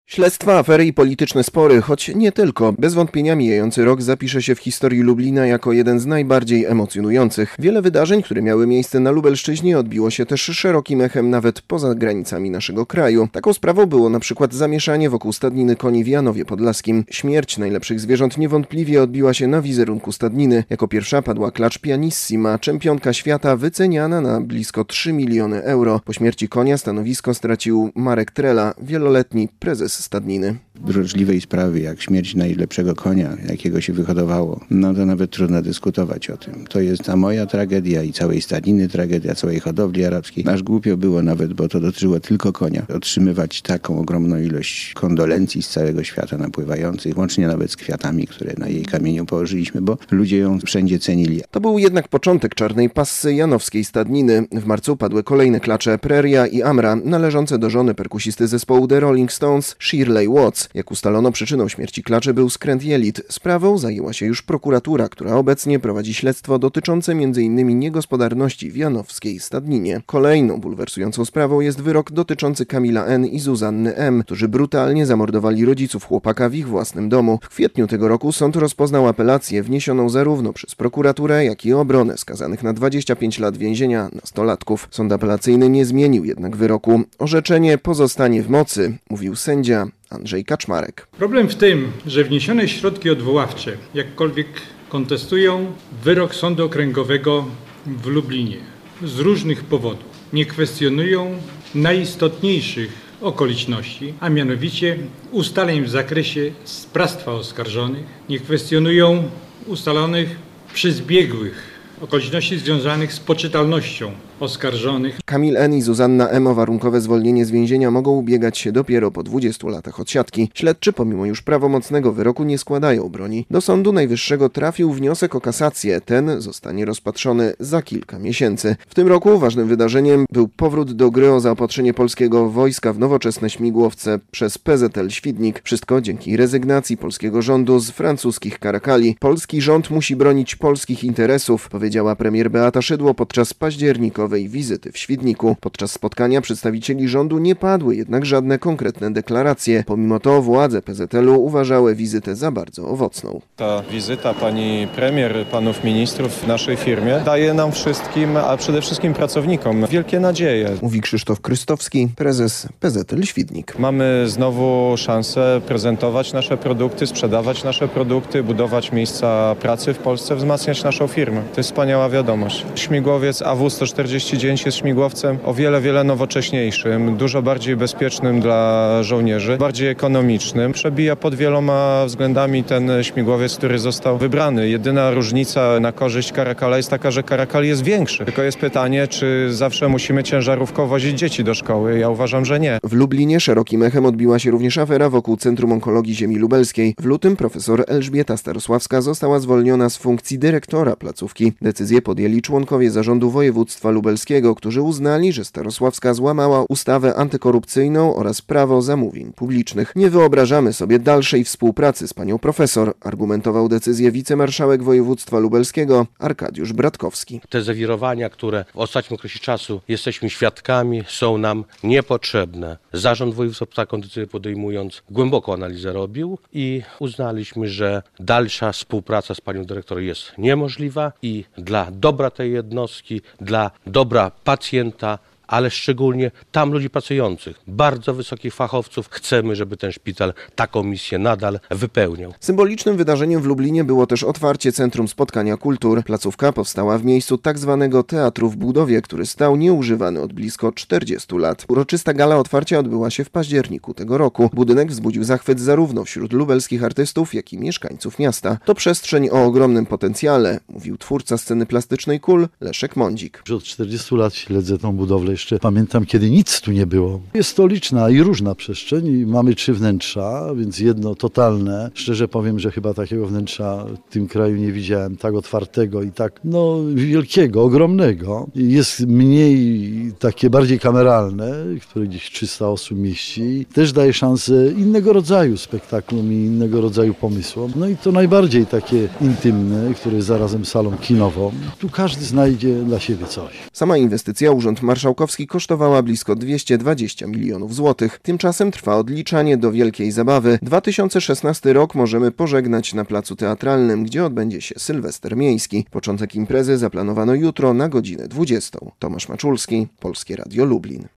Śledztwa, afery i polityczne spory, choć nie tylko. Bez wątpienia mijający rok zapisze się w historii Lublina jako jeden z najbardziej emocjonujących. Wiele wydarzeń, które miały miejsce na Lubelszczyźnie, odbiło się też szerokim echem nawet poza granicami naszego kraju. Taką sprawą było na przykład zamieszanie wokół stadniny koni w Janowie Podlaskim. Śmierć najlepszych zwierząt niewątpliwie odbiła się na wizerunku stadniny. Jako pierwsza padła klacz Pianissima, czempionka świata wyceniana na blisko 3 miliony euro. Po śmierci konia stanowisko stracił Marek Trela, wieloletni prezes stadniny. Drażliwej sprawy jak śmierć najlepszego konia, jakiego się wyhodowało, no to nawet trudno dyskutować o tym. To jest ta moja tragedia i całej stadniny tragedia, całej hodowli arabskiej. Aż głupio było nawet, bo to dotyczyło tylko konia. Otrzymywać taką ogromną ilość kondolencji z całego świata napływających, łącznie nawet z kwiatami, które na jej kamieniu położyliśmy, bo ludzie ją wszędzie cenili. To był jednak początek czarnej passy janowskiej stadniny. W marcu padły kolejne klacze Preria i Amra, należące do żony perkusisty zespołu The Rolling Stones, Shirley Watts. Jak ustalono, przyczyną śmierci klaczy był skręt jelit. Sprawą zajęła się już prokuratura, która obecnie prowadzi śledztwo dotyczące m.in. niegospodarności w janowskiej stadninie. Kolejną bulwersującą sprawą jest wyrok dotyczący Kamila N. i Zuzanny M., którzy brutalnie zamordowali rodziców chłopaka w ich własnym domu. W kwietniu tego roku sąd rozpoznał apelację wniesioną zarówno przez prokuraturę, jak i obronę skazanych na 25 lat więzienia nastolatków. Sąd apelacyjny nie zmienił jednak wyroku. Orzeczenie pozostanie w mocy, mówił sędzia Andrzej Kaczmarek. Problem w tym, że wniesione środki odwoławcze jakkolwiek kontestują wyrok Sądu Okręgowego w Lublinie z różnych powodów. Nie kwestionują najistotniejszych okoliczności, a mianowicie ustaleń w zakresie sprawstwa oskarżonych. Nie kwestionują ustalonych przez biegłych okoliczności związanych z poczytalnością oskarżonych. Kamil N. i Zuzanna M. o warunkowe zwolnienie z więzienia mogą ubiegać się dopiero po 20 latach odsiadki. Śledczy, pomimo już prawomocnego wyroku, nie składają broni. Do Sądu Najwyższego trafił wniosek o kasację. Ten zostanie rozpatrzony za kilka miesięcy. W tym roku ważnym wydarzeniem był powrót do gry o zaopatrzenie polskiego wojska w nowoczesne śmigłowce przez PZL Świdnik. Wszystko dzięki rezygnacji polskiego rządu z francuskich karakali. Polski rząd musi bronić polskich interesów, powiedziała premier Beata Szydło podczas październikowej wizyty w Świdniku. Podczas spotkania przedstawicieli rządu nie padły jednak żadne konkretne deklaracje. Pomimo to władze PZL-u uważały wizytę za bardzo owocną. Ta wizyta pani premier, panów ministrów w naszej firmie daje nam wszystkim, a przede wszystkim pracownikom wielkie nadzieje. Mówi Krzysztof Krystowski, prezes PZL Świdnik. Mamy znowu szansę prezentować nasze produkty, sprzedawać nasze produkty, budować miejsca pracy w Polsce, wzmacniać naszą firmę. To jest wspaniała wiadomość. Śmigłowiec AW-149 jest śmigłowcem o wiele nowocześniejszym, dużo bardziej bezpiecznym dla żołnierzy, bardziej ekonomicznym. Przebija pod wieloma względami ten śmigłowiec, który został wybrany. Jedyna różnica na korzyść Karakala jest taka, że Karakal jest większy. Tylko jest pytanie, czy zawsze musimy ciężarówką wozić dzieci do szkoły? Ja uważam, że nie. W Lublinie szerokim echem odbiła się również afera wokół Centrum Onkologii Ziemi Lubelskiej. W lutym profesor Elżbieta Starosławska została zwolniona z funkcji dyrektora placówki. Decyzję podjęli członkowie zarządu województwa lubelskiego, którzy uznali, że Starosławska złamała ustawę antykorupcyjną oraz prawo zamówień publicznych. Nie wyobrażamy sobie dalszej współpracy z panią profesor, argumentował decyzję wicemarszałek województwa lubelskiego Arkadiusz Bratkowski. Te zawirowania, które w ostatnim okresie czasu jesteśmy świadkami, są nam niepotrzebne. Zarząd województwa taką decyzję podejmując głęboką analizę robił i uznaliśmy, że dalsza współpraca z panią dyrektor jest niemożliwa i dla dobra tej jednostki, dla dobra pacjenta, ale szczególnie tam ludzi pracujących, bardzo wysokich fachowców. Chcemy, żeby ten szpital taką misję nadal wypełniał. Symbolicznym wydarzeniem w Lublinie było też otwarcie Centrum Spotkania Kultur. Placówka powstała w miejscu tzw. teatru w budowie, który stał nieużywany od blisko 40 lat. Uroczysta gala otwarcia odbyła się w październiku tego roku. Budynek wzbudził zachwyt zarówno wśród lubelskich artystów, jak i mieszkańców miasta. To przestrzeń o ogromnym potencjale, mówił twórca sceny plastycznej KUL Leszek Mądzik. Od 40 lat śledzę tą budowlę. Jeszcze pamiętam, kiedy nic tu nie było. Jest to liczna i różna przestrzeń i mamy 3 wnętrza, więc jedno totalne. Szczerze powiem, że chyba takiego wnętrza w tym kraju nie widziałem, tak otwartego i tak wielkiego, ogromnego. Jest mniej takie bardziej kameralne, które gdzieś 300 osób mieści. Też daje szansę innego rodzaju spektaklom i innego rodzaju pomysłom. No i to najbardziej takie intymne, które jest zarazem salą kinową. Tu każdy znajdzie dla siebie coś. Sama inwestycja Urząd Marszałkowski Krakowski kosztowała blisko 220 milionów złotych. Tymczasem trwa odliczanie do wielkiej zabawy. 2016 rok możemy pożegnać na placu teatralnym, gdzie odbędzie się Sylwester Miejski. Początek imprezy zaplanowano jutro na godzinę 20. Tomasz Maczulski, Polskie Radio Lublin.